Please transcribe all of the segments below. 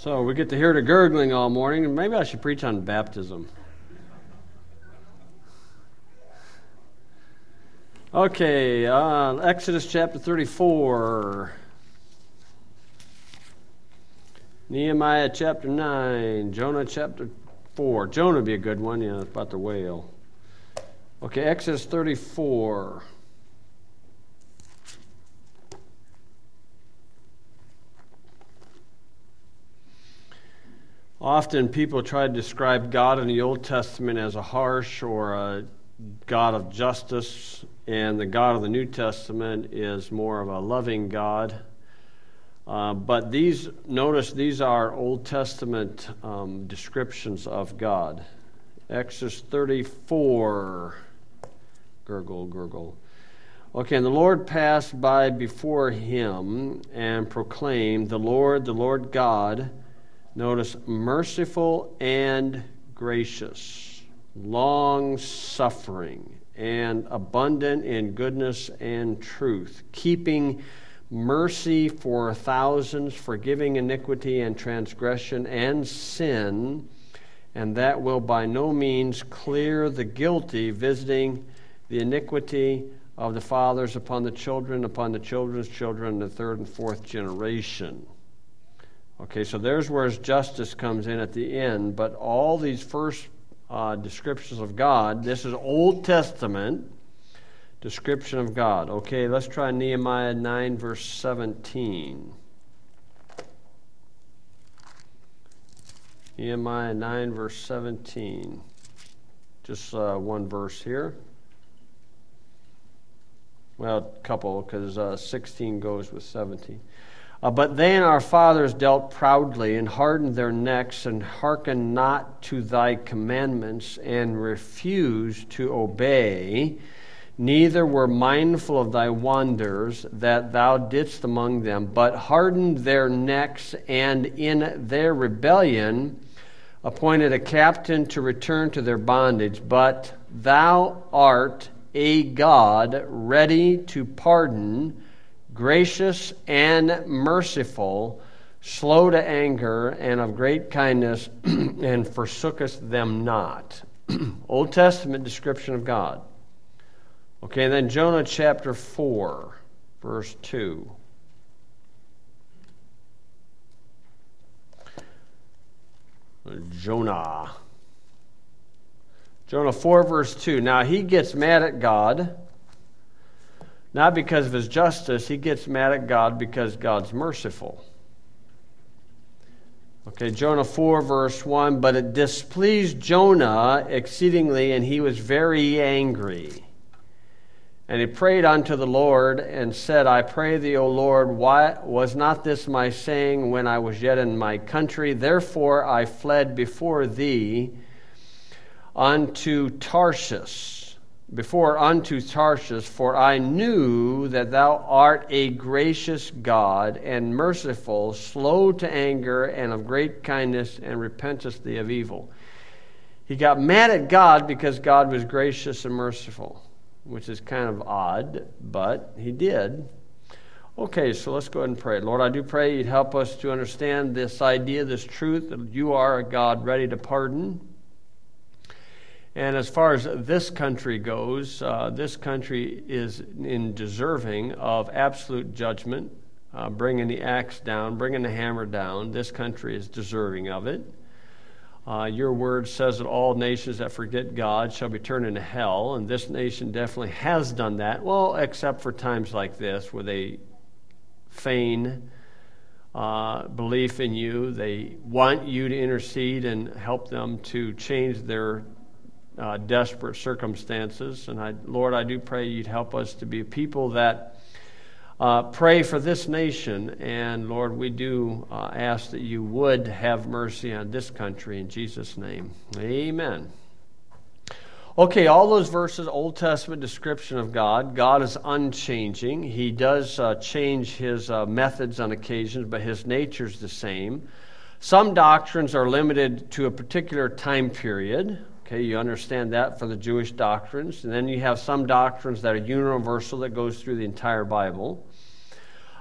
So we get to hear the gurgling all morning, and maybe I should preach on baptism. Okay, Exodus chapter 34. Nehemiah chapter 9. Jonah chapter 4. Jonah would be a good one, it's about the whale. Okay, Exodus 34. Often people try to describe God in the Old Testament as a harsh or a God of justice, and the God of the New Testament is more of a loving God. But these are Old Testament descriptions of God. Exodus 34. Gurgle, gurgle. Okay, and the Lord passed by before him and proclaimed, the Lord God, notice, merciful and gracious, long-suffering, and abundant in goodness and truth, keeping mercy for thousands, forgiving iniquity and transgression and sin, and that will by no means clear the guilty, visiting the iniquity of the fathers upon the children's children, the third and fourth generation. Okay, so there's where his justice comes in at the end, but all these first descriptions of God, this is Old Testament description of God. Okay, let's try Nehemiah 9, verse 17. Nehemiah 9, verse 17. Just one verse here. Well, a couple, because 16 goes with 17. But they and our fathers dealt proudly and hardened their necks and hearkened not to thy commandments and refused to obey, neither were mindful of thy wonders that thou didst among them, but hardened their necks, and in their rebellion appointed a captain to return to their bondage. But thou art a God ready to pardon, gracious and merciful, slow to anger, and of great kindness, and forsookest them not. Old Testament description of God. Okay, and then Jonah chapter 4, verse 2. Jonah 4, verse 2. Now he gets mad at God, not because of his justice. He gets mad at God because God's merciful. Okay, Jonah 4, verse 1. But it displeased Jonah exceedingly, and he was very angry. And he prayed unto the Lord, and said, I pray thee, O Lord, why was not this my saying when I was yet in my country? Therefore I fled before thee unto Tarshish. For I knew that thou art a gracious God and merciful, slow to anger, and of great kindness, and repentest thee of evil. He got mad at God because God was gracious and merciful, which is kind of odd, but he did. Okay, so let's go ahead and pray. Lord, I do pray you'd help us to understand this idea, this truth, that you are a God ready to pardon. And as far as this country goes, this country is in deserving of absolute judgment, bringing the axe down, bringing the hammer down. This country is deserving of it. Your word says that all nations that forget God shall be turned into hell, and this nation definitely has done that. Well, except for times like this where they feign belief in you. They want you to intercede and help them to change their desperate circumstances. And Lord, I do pray you'd help us to be people that pray for this nation. And Lord, we do ask that you would have mercy on this country in Jesus' name. Amen. Okay, all those verses, Old Testament description of God. God is unchanging. He does change his methods on occasions, but his nature is the same. Some doctrines are limited to a particular time period. Okay, you understand that for the Jewish doctrines. And then you have some doctrines that are universal, that goes through the entire Bible.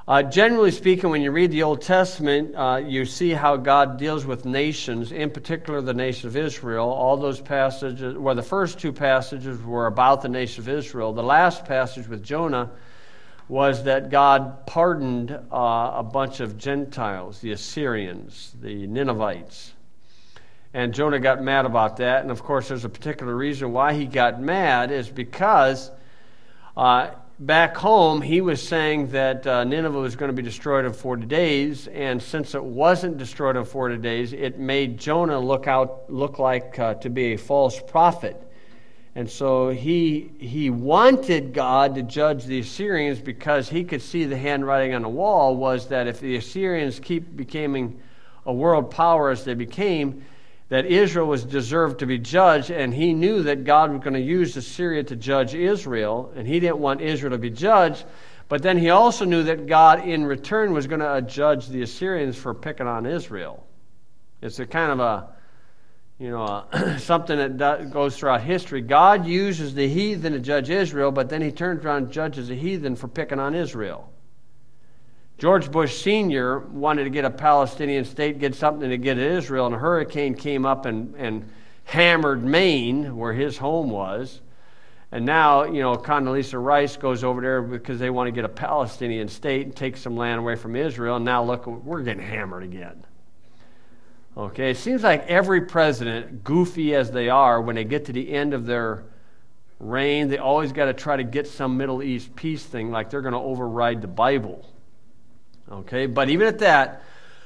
Generally speaking, when you read the Old Testament, you see how God deals with nations, in particular the nation of Israel. All those passages, well, the first two passages were about the nation of Israel. The last passage with Jonah was that God pardoned a bunch of Gentiles, the Assyrians, the Ninevites. And Jonah got mad about that. And of course, there's a particular reason why he got mad, is because back home, he was saying that Nineveh was going to be destroyed in 40 days, and since it wasn't destroyed in 40 days, it made Jonah look like to be a false prophet. And so he wanted God to judge the Assyrians because he could see the handwriting on the wall was that if the Assyrians keep becoming a world power as they became, that Israel was deserved to be judged, and he knew that God was going to use Assyria to judge Israel, and he didn't want Israel to be judged. But then he also knew that God, in return, was going to judge the Assyrians for picking on Israel. It's a kind of something that goes throughout history. God uses the heathen to judge Israel, but then he turns around and judges the heathen for picking on Israel. George Bush Sr. wanted to get a Palestinian state, get something to get at Israel, and a hurricane came up and hammered Maine, where his home was. And now, Condoleezza Rice goes over there because they want to get a Palestinian state and take some land away from Israel. And now, look, we're getting hammered again. Okay, it seems like every president, goofy as they are, when they get to the end of their reign, they always got to try to get some Middle East peace thing, like they're going to override the Bible. Okay, but even at that,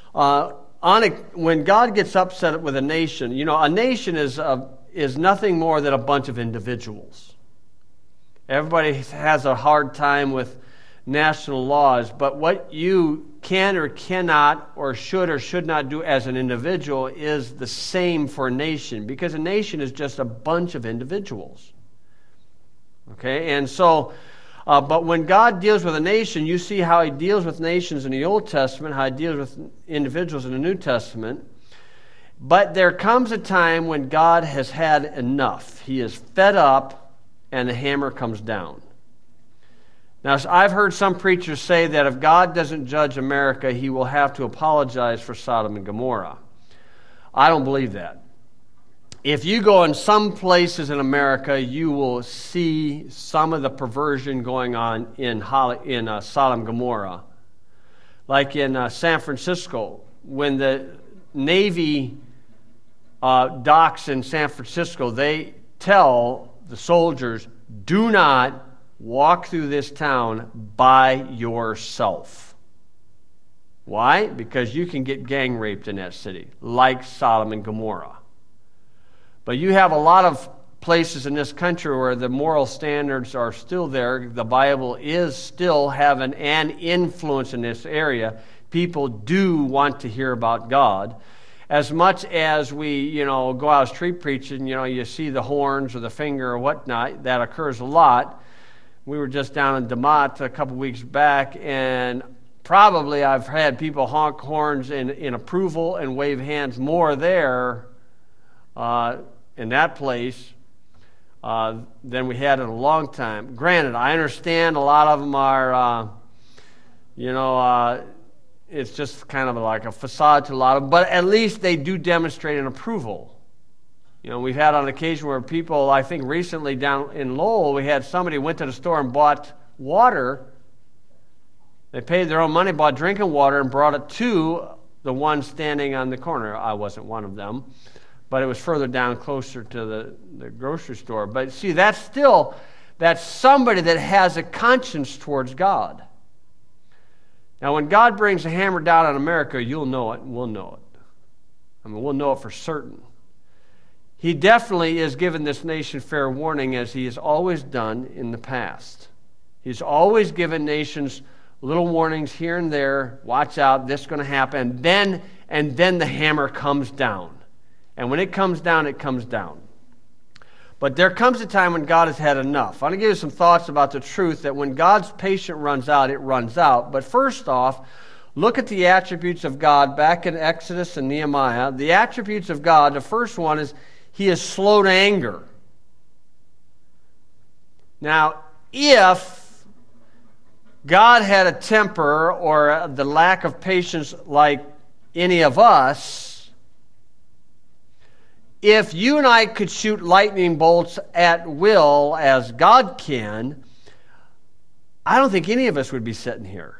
when God gets upset with a nation, a nation is nothing more than a bunch of individuals. Everybody has a hard time with national laws, but what you can or cannot or should not do as an individual is the same for a nation, because a nation is just a bunch of individuals. Okay, and so but when God deals with a nation, you see how he deals with nations in the Old Testament, how he deals with individuals in the New Testament. But there comes a time when God has had enough. He is fed up, and the hammer comes down. Now, I've heard some preachers say that if God doesn't judge America, he will have to apologize for Sodom and Gomorrah. I don't believe that. If you go in some places in America, you will see some of the perversion going on in Sodom and Gomorrah. Like in San Francisco, when the Navy docks in San Francisco, they tell the soldiers, do not walk through this town by yourself. Why? Because you can get gang raped in that city, like Sodom and Gomorrah. But you have a lot of places in this country where the moral standards are still there. The Bible is still having an influence in this area. People do want to hear about God. As much as we, go out street preaching, you see the horns or the finger or whatnot, that occurs a lot. We were just down in DeMott a couple weeks back, and probably I've had people honk horns in approval and wave hands more there in that place than we had in a long time. Granted, I understand a lot of them are, it's just kind of like a facade to a lot of them, but at least they do demonstrate an approval. We've had on occasion where people, I think recently down in Lowell, we had somebody went to the store and bought water. They paid their own money, bought drinking water, and brought it to the one standing on the corner. I wasn't one of them, but it was further down, closer to the grocery store. But see, that's somebody that has a conscience towards God. Now, when God brings a hammer down on America, you'll know it, and we'll know it. We'll know it for certain. He definitely is giving this nation fair warning, as he has always done in the past. He's always given nations little warnings here and there. Watch out, this is going to happen. And then the hammer comes down. And when it comes down, it comes down. But there comes a time when God has had enough. I want to give you some thoughts about the truth that when God's patience runs out, it runs out. But first off, look at the attributes of God back in Exodus and Nehemiah. The attributes of God, the first one is he is slow to anger. Now, if God had a temper or the lack of patience like any of us, if you and I could shoot lightning bolts at will as God can, I don't think any of us would be sitting here.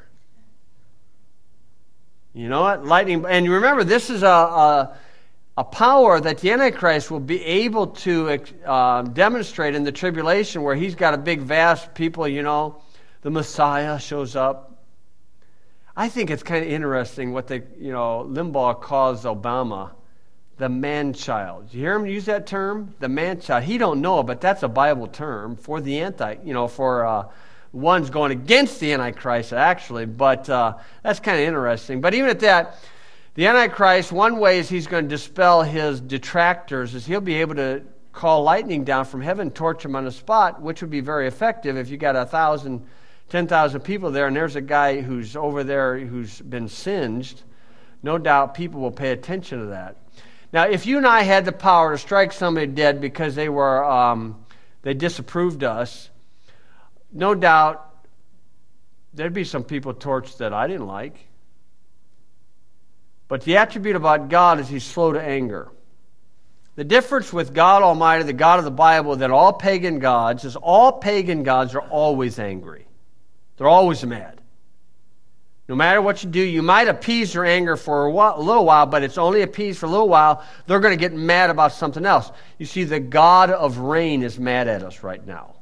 You know what? Lightning, and remember, this is a power that the Antichrist will be able to demonstrate in the tribulation, where he's got a big, vast people, you know, the Messiah shows up. I think it's kind of interesting what Limbaugh calls Obama the man-child. You hear him use that term? The man-child. He don't know, but that's a Bible term for the for one's going against the Antichrist, actually. But that's kind of interesting. But even at that, the Antichrist, one way is he's going to dispel his detractors, is he'll be able to call lightning down from heaven, torch them on the spot, which would be very effective if you got 1,000, 10,000 people there, and there's a guy who's over there who's been singed. No doubt people will pay attention to that. Now, if you and I had the power to strike somebody dead because they disapproved us, no doubt there'd be some people torched that I didn't like. But the attribute about God is he's slow to anger. The difference with God Almighty, the God of the Bible, than all pagan gods is all pagan gods are always angry. They're always mad. No matter what you do, you might appease their anger for a little while, but it's only appeased for a little while. They're going to get mad about something else. You see, the God of rain is mad at us right now.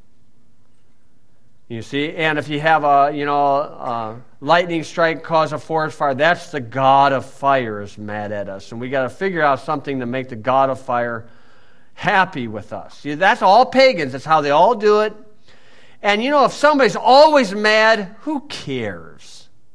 You see, and if you have a lightning strike cause a forest fire, that's the God of fire is mad at us. And we got to figure out something to make the God of fire happy with us. See, that's all pagans. That's how they all do it. And if somebody's always mad, who cares?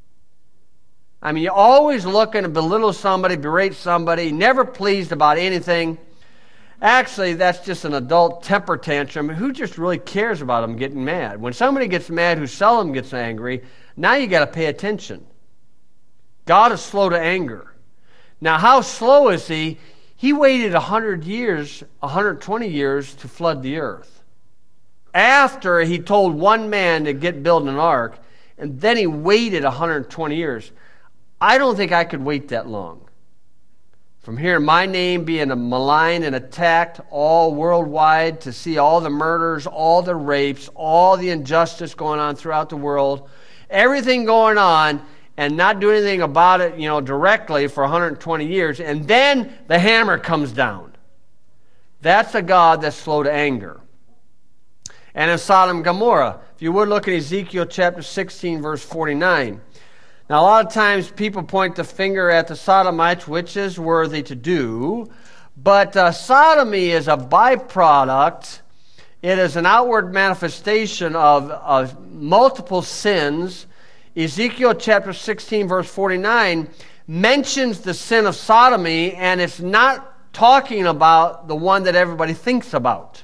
I mean, you're always looking to belittle somebody, berate somebody, never pleased about anything. Actually, that's just an adult temper tantrum. Who just really cares about them getting mad? When somebody gets mad who seldom gets angry, now you got to pay attention. God is slow to anger. Now, how slow is he? He waited 100 years, 120 years to flood the earth. After he told one man to get building an ark, and then he waited 120 years. I don't think I could wait that long. From hearing my name being maligned and attacked all worldwide, to see all the murders, all the rapes, all the injustice going on throughout the world, everything going on, and not do anything about it, directly for 120 years, and then the hammer comes down. That's a God that's slow to anger. And in Sodom and Gomorrah, if you would look at Ezekiel chapter 16, verse 49. Now, a lot of times people point the finger at the Sodomites, which is worthy to do, but sodomy is a byproduct. It is an outward manifestation of multiple sins. Ezekiel chapter 16, verse 49 mentions the sin of sodomy, and it's not talking about the one that everybody thinks about.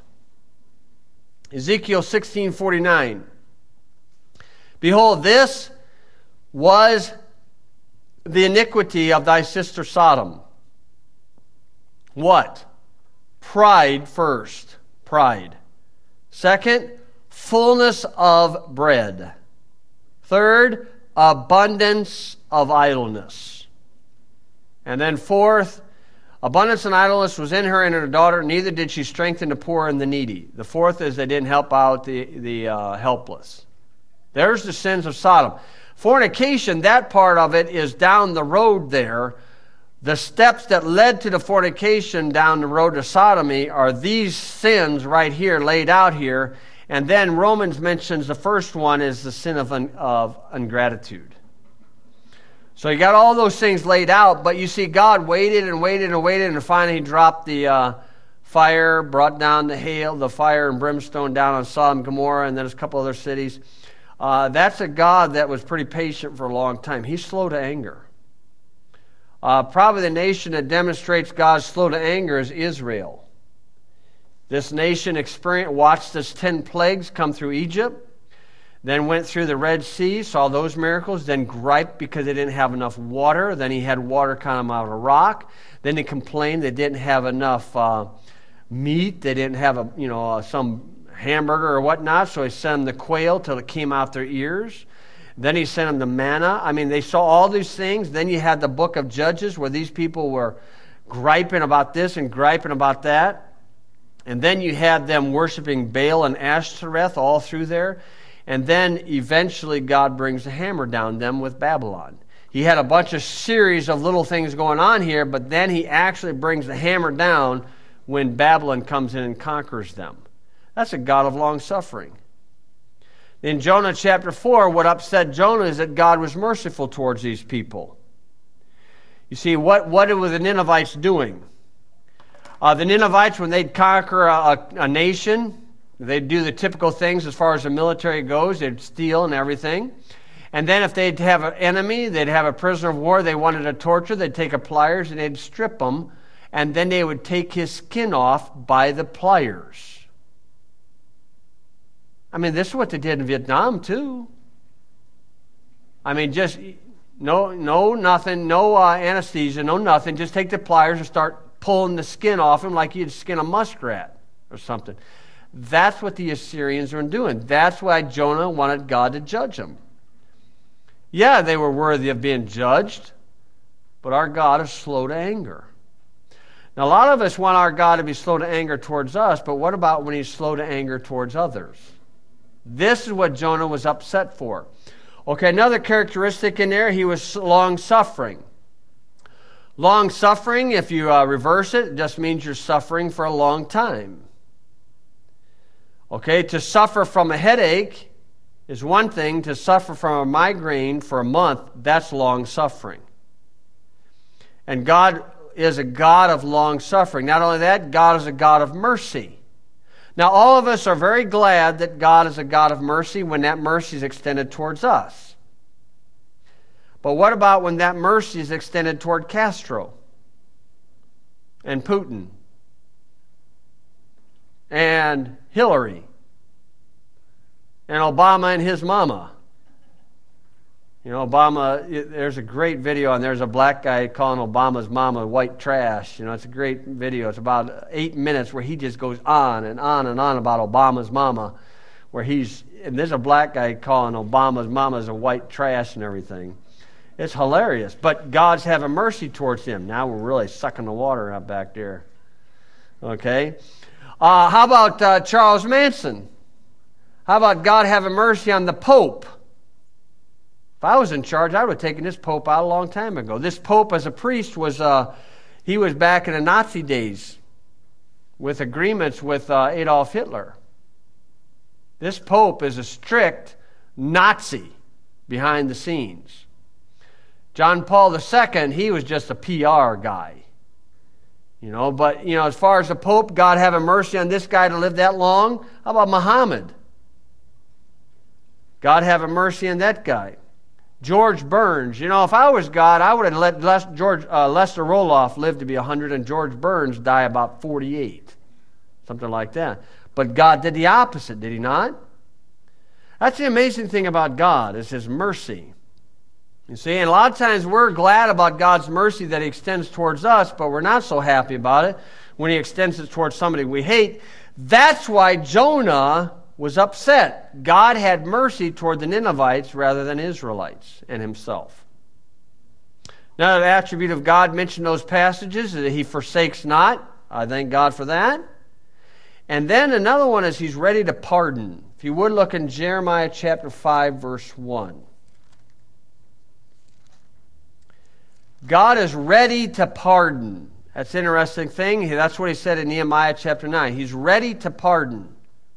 Ezekiel 16:49. Behold, this was the iniquity of thy sister Sodom. What? Pride first. Pride. Second, fullness of bread. Third, abundance of idleness. And then fourth, abundance and idleness was in her and in her daughter, neither did she strengthen the poor and the needy. The fourth is they didn't help out the helpless. There's the sins of Sodom. Fornication, that part of it is down the road there. The steps that led to the fornication down the road to sodomy are these sins right here, laid out here. And then Romans mentions the first one is the sin of ingratitude. So you got all those things laid out, but you see God waited and waited and waited, and finally he dropped the fire, brought down the hail, the fire and brimstone down on Sodom and Gomorrah, and then there's a couple other cities. That's a God that was pretty patient for a long time. He's slow to anger. Probably the nation that demonstrates God's slow to anger is Israel. This nation watched this 10 plagues come through Egypt, then went through the Red Sea, saw those miracles, then griped because they didn't have enough water. Then he had water come out of a rock. Then they complained they didn't have enough meat. They didn't have some hamburger or whatnot, so he sent them the quail till it came out their ears. Then he sent them the manna. I mean, they saw all these things. Then you had the book of Judges where these people were griping about this and griping about that. And then you had them worshiping Baal and Ashtoreth all through there. And then eventually God brings the hammer down them with Babylon. He had a bunch of series of little things going on here, but then he actually brings the hammer down when Babylon comes in and conquers them. That's a God of long suffering. In Jonah chapter 4, what upset Jonah is that God was merciful towards these people. You see, what were the Ninevites doing? The Ninevites, when they'd conquer a nation, they'd do the typical things as far as the military goes. They'd steal and everything. And then if they'd have an enemy, they'd have a prisoner of war they wanted to torture, they'd take a pliers and they'd strip him, and then they would take his skin off by the pliers. I mean, this is what they did in Vietnam, too. I mean, just no nothing, no anesthesia, no nothing. Just take the pliers and start pulling the skin off him like you'd skin a muskrat or something. That's what the Assyrians were doing. That's why Jonah wanted God to judge them. Yeah, they were worthy of being judged, but our God is slow to anger. Now, a lot of us want our God to be slow to anger towards us, but what about when he's slow to anger towards others? This is what Jonah was upset for. Okay, another characteristic in there, he was long-suffering. Long-suffering, if you reverse it, just means you're suffering for a long time. Okay, to suffer from a headache is one thing. To suffer from a migraine for a month, that's long-suffering. And God is a God of long-suffering. Not only that, God is a God of mercy. Now, all of us are very glad that God is a God of mercy when that mercy is extended towards us. But what about when that mercy is extended toward Castro and Putin and Hillary and Obama and his mama? You know, Obama, there's a great video, and there's a black guy calling Obama's mama white trash. You know, it's a great video. It's about 8 minutes where he just goes on and on and on about Obama's mama, and there's a black guy calling Obama's mama as a white trash and everything. It's hilarious, but God's having mercy towards him. Now we're really sucking the water out back there. Okay? How about Charles Manson? How about God having mercy on the Pope? If I was in charge, I would have taken this Pope out a long time ago. This Pope, as a priest, was back in the Nazi days with agreements with Adolf Hitler. This Pope is a strict Nazi behind the scenes. John Paul II, he was just a PR guy. You know, but, you know, as far as the Pope, God having mercy on this guy to live that long, how about Muhammad? God having mercy on that guy. George Burns. You know, if I was God, I would have let Lester Roloff live to be 100 and George Burns die about 48. Something like that. But God did the opposite, did he not? That's the amazing thing about God, is his mercy. You see, and a lot of times we're glad about God's mercy that he extends towards us, but we're not so happy about it when he extends it towards somebody we hate. That's why Jonah was upset. God had mercy toward the Ninevites rather than Israelites and himself. Now, the attribute of God mentioned in those passages is that he forsakes not. I thank God for that. And then another one is he's ready to pardon. If you would look in Jeremiah chapter 5, verse 1. God is ready to pardon. That's an interesting thing. That's what he said in Nehemiah chapter 9. He's ready to pardon.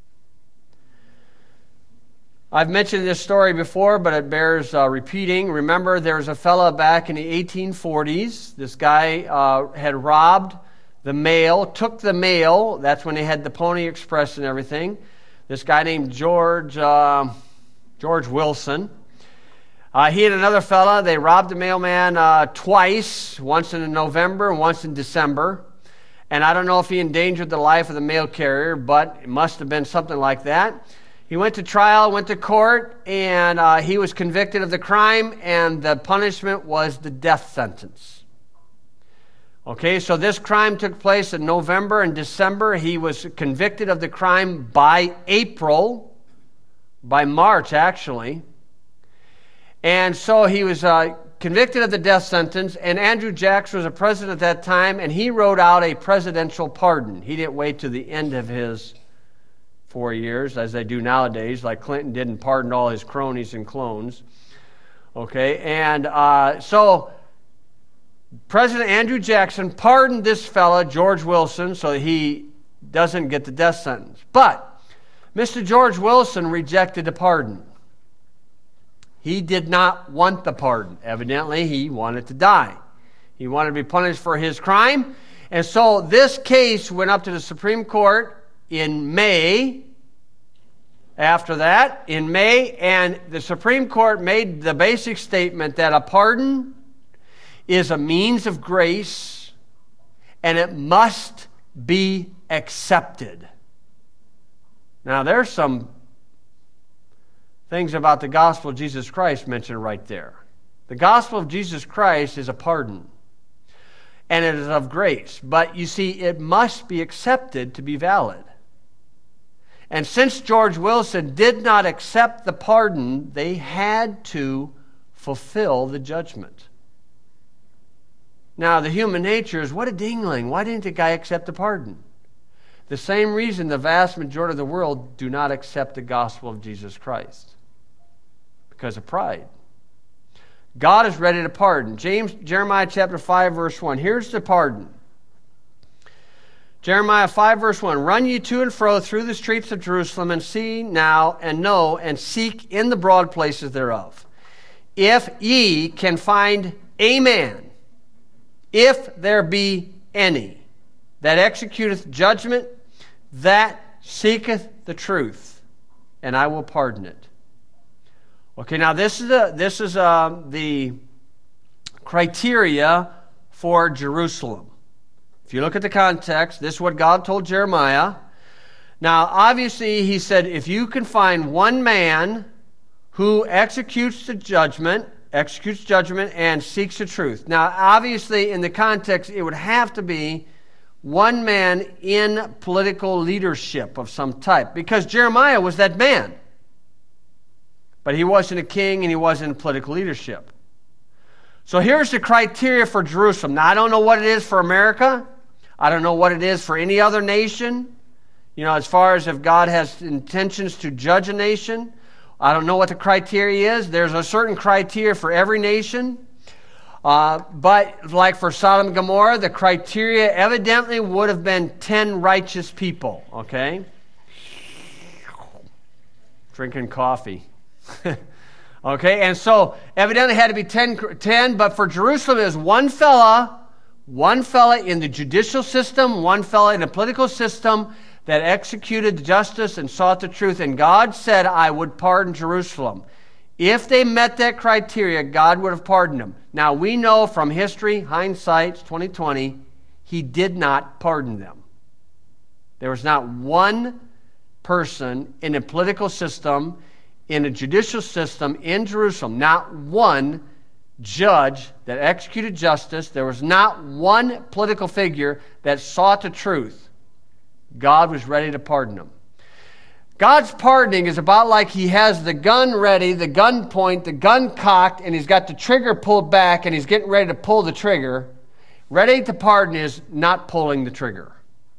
I've mentioned this story before, but it bears repeating. Remember, there was a fellow back in the 1840s. This guy had robbed the mail, took the mail. That's when they had the Pony Express and everything. This guy named George Wilson. He and another fella, they robbed the mailman twice, once in November and once in December. And I don't know if he endangered the life of the mail carrier, but it must have been something like that. He went to trial, went to court, and he was convicted of the crime, and the punishment was the death sentence. Okay, so this crime took place in November and December. He was convicted of the crime by March actually. And so he was convicted of the death sentence, and Andrew Jackson was a president at that time, and he wrote out a presidential pardon. He didn't wait to the end of his 4 years, as they do nowadays, like Clinton didn't pardon all his cronies and clones. Okay, and so President Andrew Jackson pardoned this fella, George Wilson, so he doesn't get the death sentence. But Mr. George Wilson rejected the pardon. He did not want the pardon. Evidently, he wanted to die. He wanted to be punished for his crime. And so this case went up to the Supreme Court in May. After that, in May, and the Supreme Court made the basic statement that a pardon is a means of grace, and it must be accepted. Now, there's some things about the gospel of Jesus Christ mentioned right there. The gospel of Jesus Christ is a pardon, and it is of grace. But you see, it must be accepted to be valid. And since George Wilson did not accept the pardon, they had to fulfill the judgment. Now, the human nature is, what a dingling. Why didn't the guy accept the pardon? The same reason the vast majority of the world do not accept the gospel of Jesus Christ. Because of pride. God is ready to pardon. Jeremiah chapter 5, verse 1. Here's the pardon. Jeremiah 5, verse 1. Run ye to and fro through the streets of Jerusalem, and see now, and know, and seek in the broad places thereof. If ye can find a man, if there be any, that executeth judgment, that seeketh the truth, and I will pardon it. Okay, now this is the criteria for Jerusalem. If you look at the context, this is what God told Jeremiah. Now, obviously, he said, if you can find one man who executes judgment and seeks the truth. Now, obviously, in the context, it would have to be one man in political leadership of some type, because Jeremiah was that man. But he wasn't a king, and he wasn't in political leadership. So here's the criteria for Jerusalem. Now, I don't know what it is for America. I don't know what it is for any other nation. You know, as far as if God has intentions to judge a nation. I don't know what the criteria is. There's a certain criteria for every nation. But like for Sodom and Gomorrah, the criteria evidently would have been 10 righteous people. Okay? Drinking coffee. Okay, and so evidently it had to be 10, but for Jerusalem it was one fella in the judicial system, one fella in the political system that executed justice and sought the truth. And God said, I would pardon Jerusalem. If they met that criteria, God would have pardoned them. Now, we know from history, hindsight, 2020, he did not pardon them. There was not one person in a political system, in a judicial system in Jerusalem, not one judge that executed justice. There was not one political figure that sought the truth. God was ready to pardon them. God's pardoning is about like he has the gun ready, the gun point, the gun cocked, and he's got the trigger pulled back, and he's getting ready to pull the trigger. Ready to pardon is not pulling the trigger.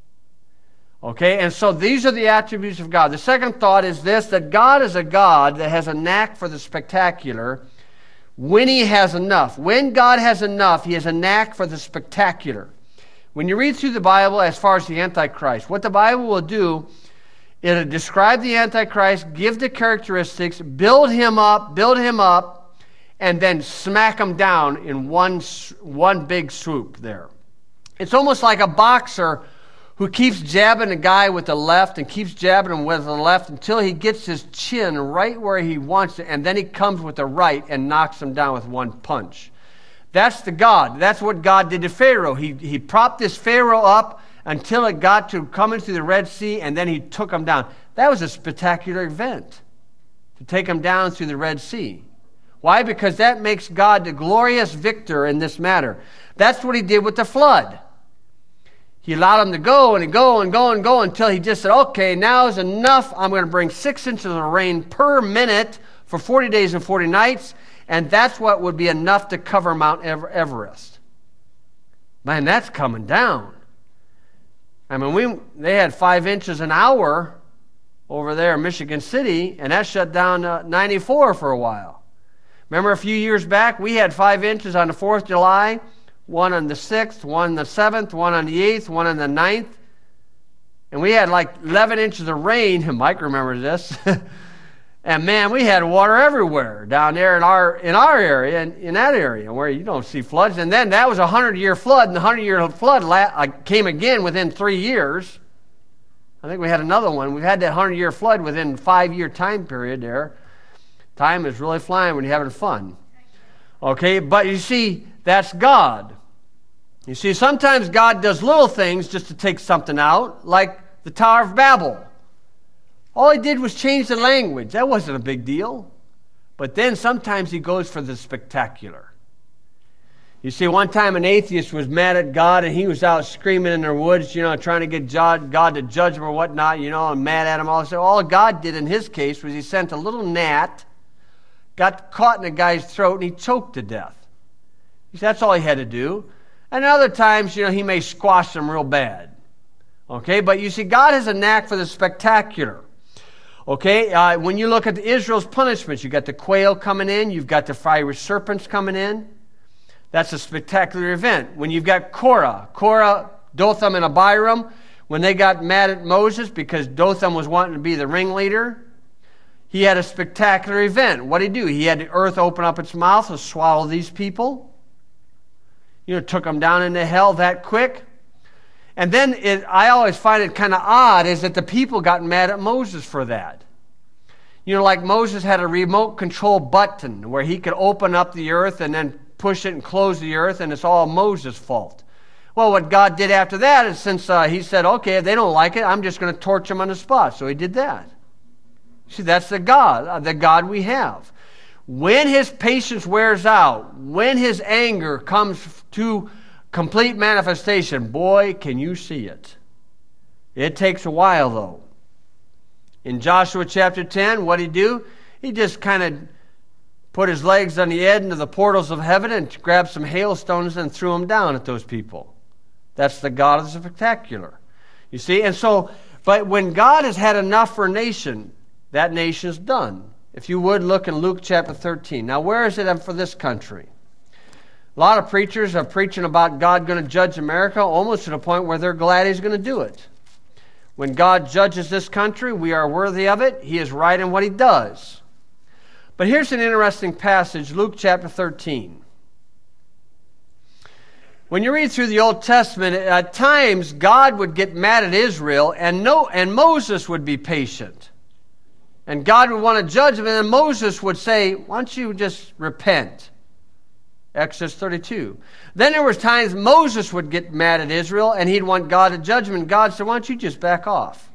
Okay, and so these are the attributes of God. The second thought is this, that God is a God that has a knack for the spectacular when he has enough. When God has enough, he has a knack for the spectacular. When you read through the Bible as far as the Antichrist, what the Bible will do, it'll describe the Antichrist, give the characteristics, build him up, and then smack him down in one big swoop there. It's almost like a boxer who keeps jabbing a guy with the left and keeps jabbing him with the left until he gets his chin right where he wants it, and then he comes with the right and knocks him down with one punch. That's the God. That's what God did to Pharaoh. He propped this Pharaoh up until it got to coming through the Red Sea, and then he took him down. That was a spectacular event, to take him down through the Red Sea. Why? Because that makes God the glorious victor in this matter. That's what he did with the flood. He allowed him to go and go and go and go until he just said, okay, now is enough. I'm going to bring 6 inches of rain per minute for 40 days and 40 nights, and that's what would be enough to cover Mount Everest. Man, that's coming down. I mean, they had 5 inches an hour over there in Michigan City, and that shut down 94 for a while. Remember a few years back, we had 5 inches on the 4th of July, one on the 6th, one on the 7th, one on the 8th, one on the 9th. And we had like 11 inches of rain. Mike remembers this. And man, we had water everywhere down there in our area, in that area where you don't see floods. And then that was a 100-year flood, and the 100-year flood came again within 3 years. I think we had another one. We've had that 100-year flood within a 5-year time period there. Time is really flying when you're having fun. Okay, but you see, that's God. You see, sometimes God does little things just to take something out, like the Tower of Babel. All he did was change the language. That wasn't a big deal. But then sometimes he goes for the spectacular. You see, one time an atheist was mad at God, and he was out screaming in the woods, trying to get God to judge him or whatnot, and mad at him. All God did in his case was he sent a little gnat, got caught in the guy's throat, and he choked to death. That's all he had to do. And other times, he may squash them real bad. Okay, but you see, God has a knack for the spectacular. Okay, when you look at Israel's punishments, you've got the quail coming in, you've got the fiery serpents coming in. That's a spectacular event. When you've got Korah, Dotham, and Abiram, when they got mad at Moses because Dotham was wanting to be the ringleader, he had a spectacular event. What did he do? He had the earth open up its mouth and swallow these people. Took them down into hell that quick. And then I always find it kind of odd is that the people got mad at Moses for that. Like Moses had a remote control button where he could open up the earth and then push it and close the earth, and it's all Moses' fault. Well, what God did after that is since he said, okay, if they don't like it, I'm just going to torch them on the spot. So he did that. See, that's the God we have. When his patience wears out, when his anger comes to complete manifestation, boy, can you see it. It takes a while, though. In Joshua chapter 10, what did he do? He just kind of put his legs on the edge of the portals of heaven and grabbed some hailstones and threw them down at those people. That's the God of the spectacular. You see? And so, but when God has had enough for a nation, that nation's done. If you would, look in Luke chapter 13. Now, where is it for this country? A lot of preachers are preaching about God going to judge America almost to the point where they're glad he's going to do it. When God judges this country, we are worthy of it. He is right in what he does. But here's an interesting passage, Luke chapter 13. When you read through the Old Testament, at times God would get mad at Israel, and Moses would be patient. And God would want to judge them, and then Moses would say, why don't you just repent? Exodus 32. Then there was times Moses would get mad at Israel, and he'd want God to judge him, and God said, why don't you just back off?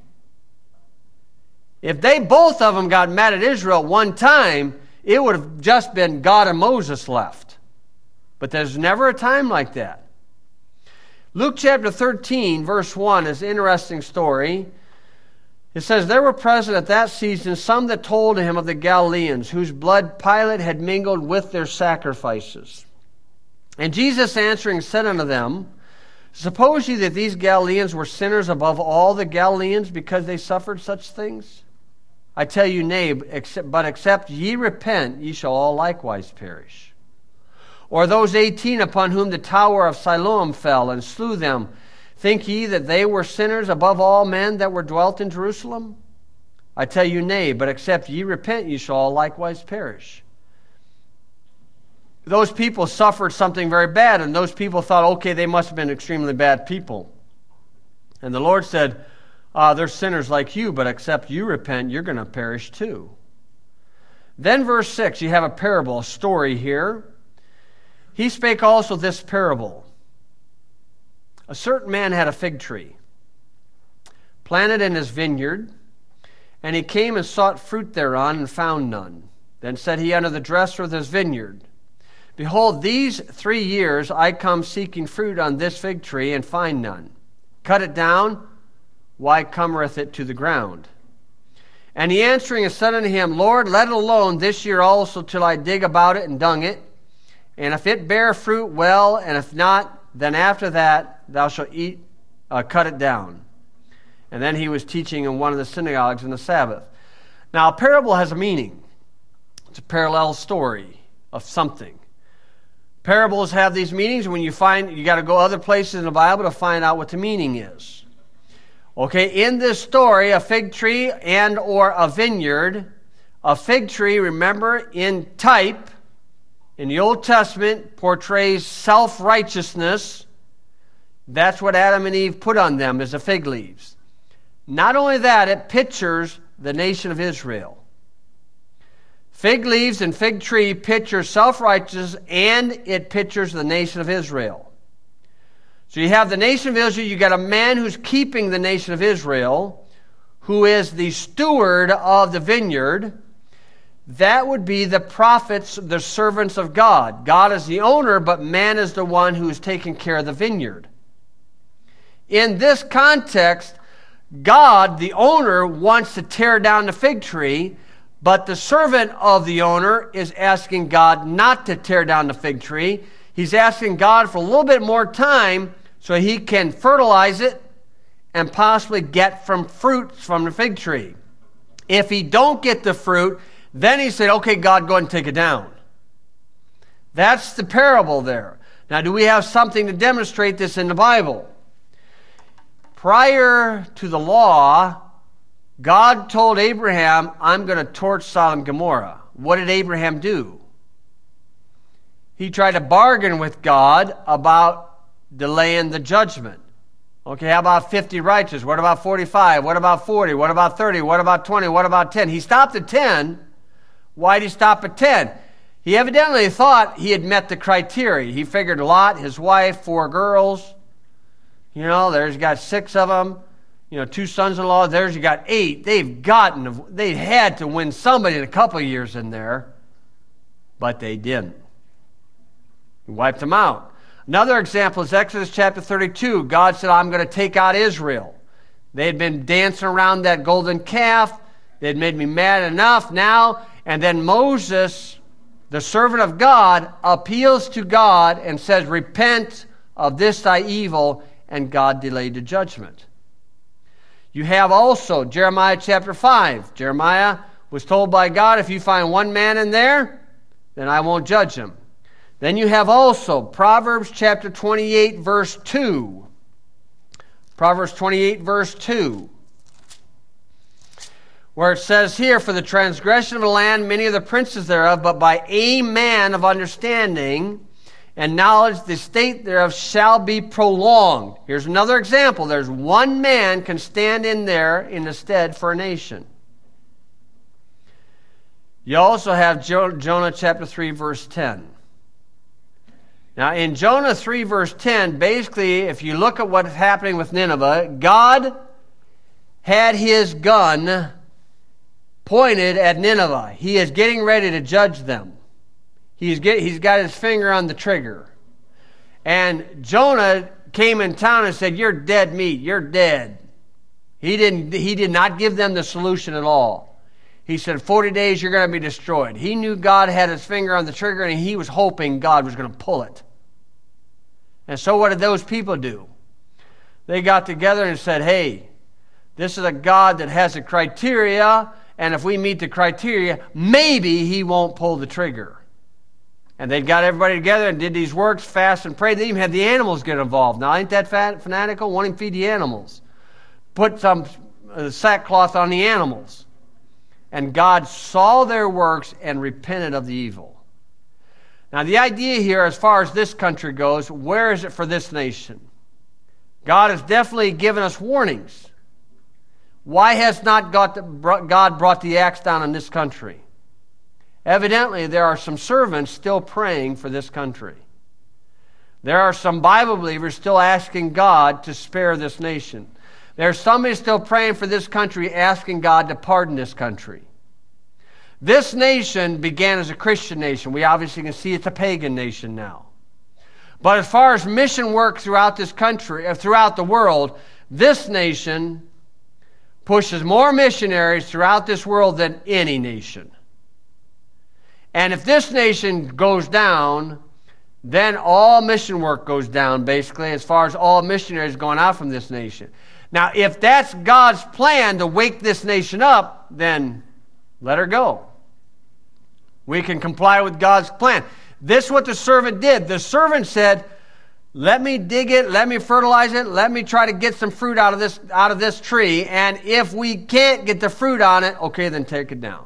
If both of them got mad at Israel one time, it would have just been God and Moses left. But there's never a time like that. Luke chapter 13, verse 1 is an interesting story. It says, there were present at that season some that told him of the Galileans, whose blood Pilate had mingled with their sacrifices. And Jesus answering said unto them, suppose ye that these Galileans were sinners above all the Galileans because they suffered such things? I tell you, nay, but except ye repent, ye shall all likewise perish. Or those 18 upon whom the tower of Siloam fell and slew them, think ye that they were sinners above all men that were dwelt in Jerusalem? I tell you, nay, but except ye repent, ye shall all likewise perish. Those people suffered something very bad, and those people thought, okay, they must have been extremely bad people. And the Lord said, they're sinners like you, but except you repent, you're going to perish too. Then verse 6, you have a parable, a story here. He spake also this parable. A certain man had a fig tree, planted in his vineyard, and he came and sought fruit thereon, and found none. Then said he unto the dresser of his vineyard, behold, these 3 years I come seeking fruit on this fig tree, and find none. Cut it down, why cometh it to the ground? And he answering said unto him, Lord, let it alone this year also till I dig about it and dung it. And if it bear fruit, well, and if not, then after that thou shalt cut it down. And then he was teaching in one of the synagogues on the Sabbath. Now, a parable has a meaning. It's a parallel story of something. Parables have these meanings, and when you got to go other places in the Bible to find out what the meaning is. Okay, in this story, a fig tree and or a vineyard, a fig tree, remember, in type, in the Old Testament, portrays self-righteousness. That's what Adam and Eve put on them, as the fig leaves. Not only that, it pictures the nation of Israel. Fig leaves and fig tree picture self-righteousness, and it pictures the nation of Israel. So you have the nation of Israel, you got a man who's keeping the nation of Israel, who is the steward of the vineyard. That would be the prophets, the servants of God. God is the owner, but man is the one who is taking care of the vineyard. In this context, God, the owner, wants to tear down the fig tree, but the servant of the owner is asking God not to tear down the fig tree. He's asking God for a little bit more time so he can fertilize it and possibly get from fruits from the fig tree. If he don't get the fruit, then he said, okay, God, go ahead and take it down. That's the parable there. Now, do we have something to demonstrate this in the Bible? Prior to the law, God told Abraham, I'm going to torch Sodom and Gomorrah. What did Abraham do? He tried to bargain with God about delaying the judgment. Okay, how about 50 righteous? What about 45? What about 40? What about 30? What about 20? What about 10? He stopped at 10. Why did he stop at 10? He evidently thought he had met the criteria. He figured Lot, his wife, 4 girls. You know, there's got 6 of them. You know, 2 sons-in-law. There's you got 8. They had to win somebody in a couple of years in there. But they didn't. He wiped them out. Another example is Exodus chapter 32. God said, I'm going to take out Israel. They had been dancing around that golden calf. They had made me mad enough now. And then Moses, the servant of God, appeals to God and says, repent of this thy evil, and God delayed the judgment. You have also Jeremiah chapter 5. Jeremiah was told by God, if you find one man in there, then I won't judge him. Then you have also Proverbs chapter 28, verse 2. Proverbs 28, verse 2. Where it says here, for the transgression of the land, many of the princes thereof, but by a man of understanding and knowledge, the state thereof shall be prolonged. Here's another example. There's one man can stand in there in the stead for a nation. You also have Jonah chapter 3, verse 10. Now, in Jonah 3, verse 10, basically, if you look at what's happening with Nineveh, God had his gun pointed at Nineveh. He is getting ready to judge them. He's got his finger on the trigger. And Jonah came in town and said, you're dead meat, you're dead. He did not give them the solution at all. He said, 40 days you're going to be destroyed. He knew God had his finger on the trigger, and he was hoping God was going to pull it. And so what did those people do? They got together and said, hey, this is a God that has a criteria, and if we meet the criteria, maybe he won't pull the trigger. And they got everybody together and did these works, fast and prayed. They even had the animals get involved. Now, ain't that fanatical? Wanting to feed the animals. Put some sackcloth on the animals. And God saw their works and repented of the evil. Now, the idea here, as far as this country goes, where is it for this nation? God has definitely given us warnings. Why has not God brought the axe down on this country? Evidently, there are some servants still praying for this country. There are some Bible believers still asking God to spare this nation. There's somebody still praying for this country, asking God to pardon this country. This nation began as a Christian nation. We obviously can see it's a pagan nation now. But as far as mission work throughout this country, throughout the world, this nation pushes more missionaries throughout this world than any nation. And if this nation goes down, then all mission work goes down, basically, as far as all missionaries going out from this nation. Now, if that's God's plan to wake this nation up, then let her go. We can comply with God's plan. This is what the servant did. The servant said, let me dig it, let me fertilize it, let me try to get some fruit out of this tree, and if we can't get the fruit on it, okay, then take it down.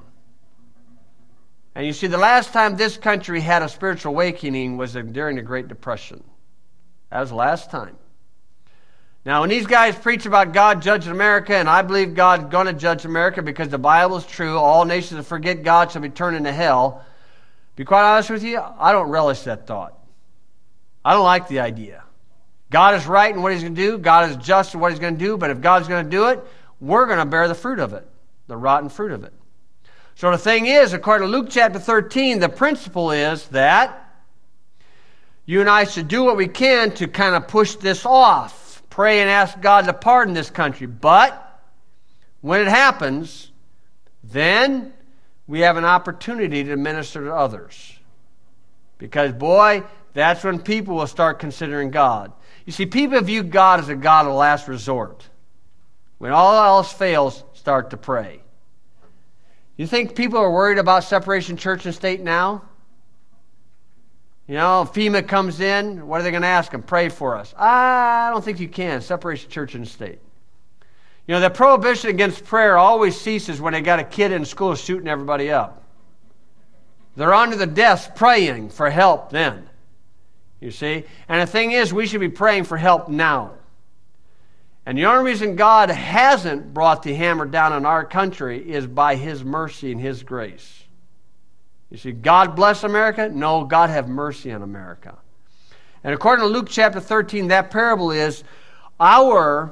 And you see, the last time this country had a spiritual awakening was during the Great Depression. That was the last time. Now, when these guys preach about God judging America, and I believe God's going to judge America because the Bible is true, all nations that forget God shall be turned into hell. Be quite honest with you, I don't relish that thought. I don't like the idea. God is right in what He's going to do. God is just in what He's going to do. But if God's going to do it, we're going to bear the fruit of it, the rotten fruit of it. So the thing is, according to Luke chapter 13, the principle is that you and I should do what we can to kind of push this off. Pray and ask God to pardon this country. But when it happens, then we have an opportunity to minister to others. Because, boy, that's when people will start considering God. You see, people view God as a God of last resort. When all else fails, start to pray. You think people are worried about separation church and state now? You know, if FEMA comes in, what are they going to ask them? Pray for us. I don't think you can. Separation church and state. You know, the prohibition against prayer always ceases when they got a kid in school shooting everybody up. They're under the desk praying for help then. You see? And the thing is, we should be praying for help now. And the only reason God hasn't brought the hammer down on our country is by His mercy and His grace. You see, God bless America? No, God have mercy on America. And according to Luke chapter 13, that parable is our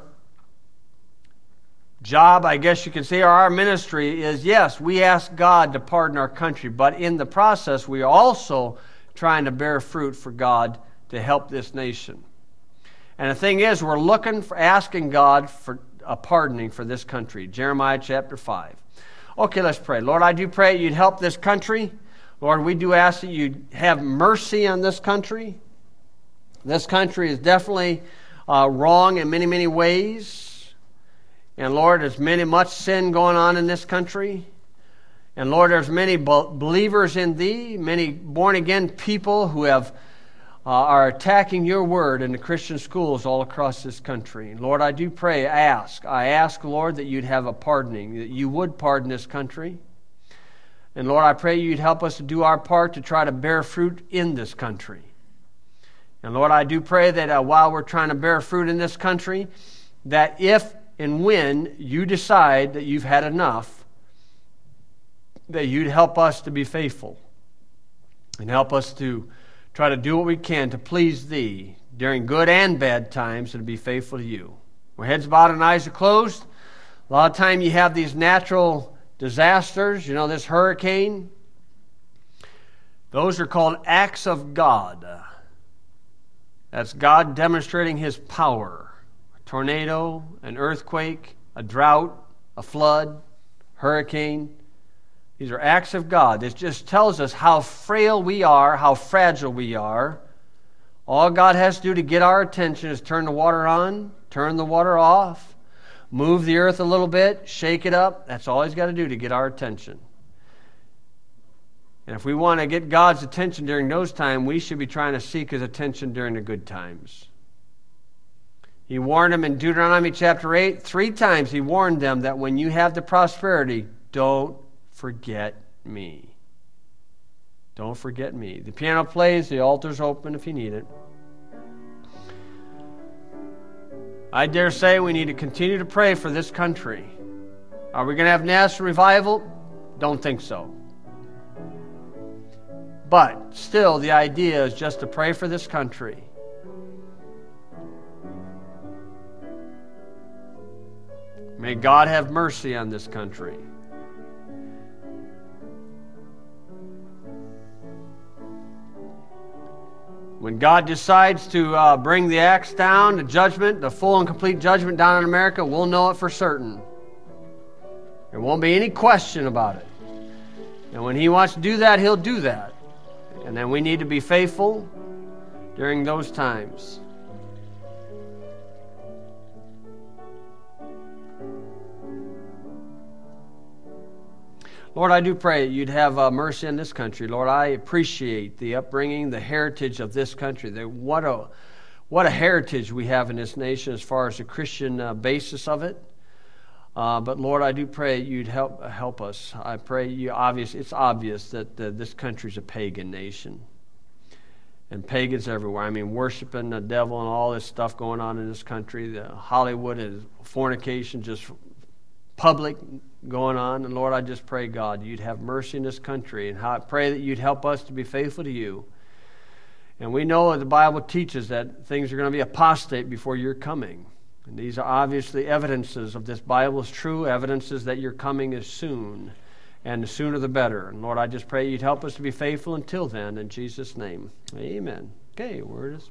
job, I guess you could say, or our ministry is, yes, we ask God to pardon our country, but in the process, we are also trying to bear fruit for God to help this nation. And the thing is, we're asking God for a pardoning for this country. Jeremiah chapter 5. Okay, let's pray. Lord, I do pray you'd help this country. Lord, we do ask that you'd have mercy on this country. This country is definitely wrong in many, many ways. And Lord, there's much sin going on in this country. And Lord, there's many believers in Thee, many born-again people who are attacking your word in the Christian schools all across this country. And Lord, I do pray, I ask, Lord, that you'd have a pardoning, that you would pardon this country. And Lord, I pray you'd help us to do our part to try to bear fruit in this country. And Lord, I do pray that while we're trying to bear fruit in this country, that if and when you decide that you've had enough, that you'd help us to be faithful and help us to try to do what we can to please Thee during good and bad times and to be faithful to you. Our heads bowed and eyes are closed. A lot of time you have these natural disasters, you know, this hurricane. Those are called acts of God. That's God demonstrating His power. A tornado, an earthquake, a drought, a flood, hurricane. These are acts of God. It just tells us how frail we are, how fragile we are. All God has to do to get our attention is turn the water on, turn the water off, move the earth a little bit, shake it up. That's all He's got to do to get our attention. And if we want to get God's attention during those times, we should be trying to seek His attention during the good times. He warned them in Deuteronomy chapter 8, 3 times He warned them that when you have the prosperity, don't forget me. Don't forget me. The piano plays, the altar's open if you need it. I dare say we need to continue to pray for this country. Are we going to have national revival? Don't think so. But still, the idea is just to pray for this country. May God have mercy on this country. When God decides to bring the axe down, the judgment, the full and complete judgment down on America, we'll know it for certain. There won't be any question about it. And when He wants to do that, He'll do that. And then we need to be faithful during those times. Lord, I do pray You'd have mercy on this country. Lord, I appreciate the upbringing, the heritage of this country. What a heritage we have in this nation as far as the Christian basis of it. But Lord, I do pray You'd help us. I pray it's obvious that this country's a pagan nation. And pagans everywhere. I mean, worshiping the devil and all this stuff going on in this country. The Hollywood is fornication, just public going on. And Lord, I just pray, God, You'd have mercy in this country. And I pray that You'd help us to be faithful to You. And we know that the Bible teaches that things are going to be apostate before Your coming. And these are obviously evidences of this Bible is true, evidences that Your coming is soon. And the sooner the better. And Lord, I just pray You'd help us to be faithful until then. In Jesus' name, amen. Okay, word is